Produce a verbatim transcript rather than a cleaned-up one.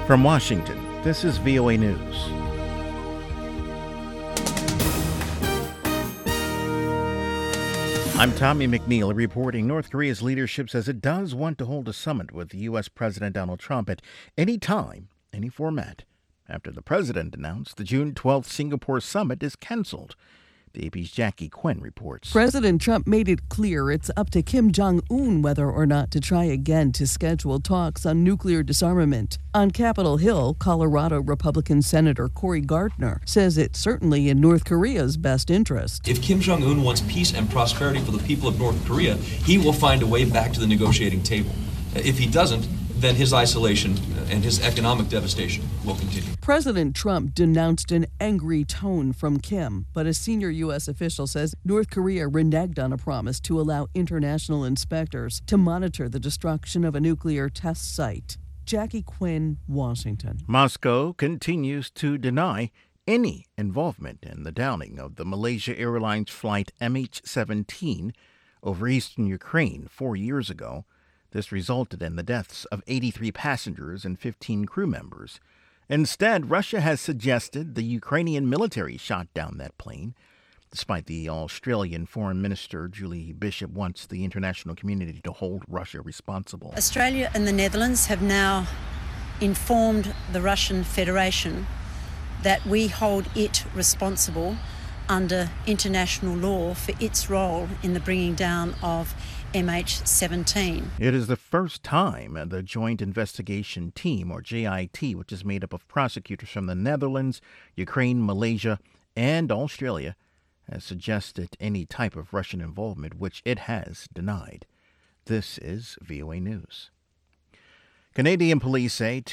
From Washington, this is V O A News. I'm Tommy McNeil reporting. North Korea's leadership says it does want to hold a summit with U S. President Donald Trump at any time, any format, after the president announced the June twelfth Singapore summit is canceled. The A P's Jackie Quinn reports. President Trump made it clear it's up to Kim Jong-un whether or not to try again to schedule talks on nuclear disarmament. On Capitol Hill, Colorado Republican Senator Cory Gardner says it's certainly in North Korea's best interest. If Kim Jong-un wants peace and prosperity for the people of North Korea, he will find a way back to the negotiating table. If he doesn't, then his isolation and his economic devastation will continue. President Trump denounced an angry tone from Kim, but a senior U S official says North Korea reneged on a promise to allow international inspectors to monitor the destruction of a nuclear test site. Jackie Quinn, Washington. Moscow continues to deny any involvement in the downing of the Malaysia Airlines flight M H seventeen over eastern Ukraine four years ago. This resulted in the deaths of eighty-three passengers and fifteen crew members. Instead, Russia has suggested the Ukrainian military shot down that plane. Despite the Australian Foreign Minister, Julie Bishop, wants the international community to hold Russia responsible. Australia and the Netherlands have now informed the Russian Federation that we hold it responsible under international law for its role in the bringing down of M H seventeen. It is the first time the Joint Investigation Team, or J I T, which is made up of prosecutors from the Netherlands, Ukraine, Malaysia, and Australia, has suggested any type of Russian involvement, which it has denied. This is V O A News. Canadian police say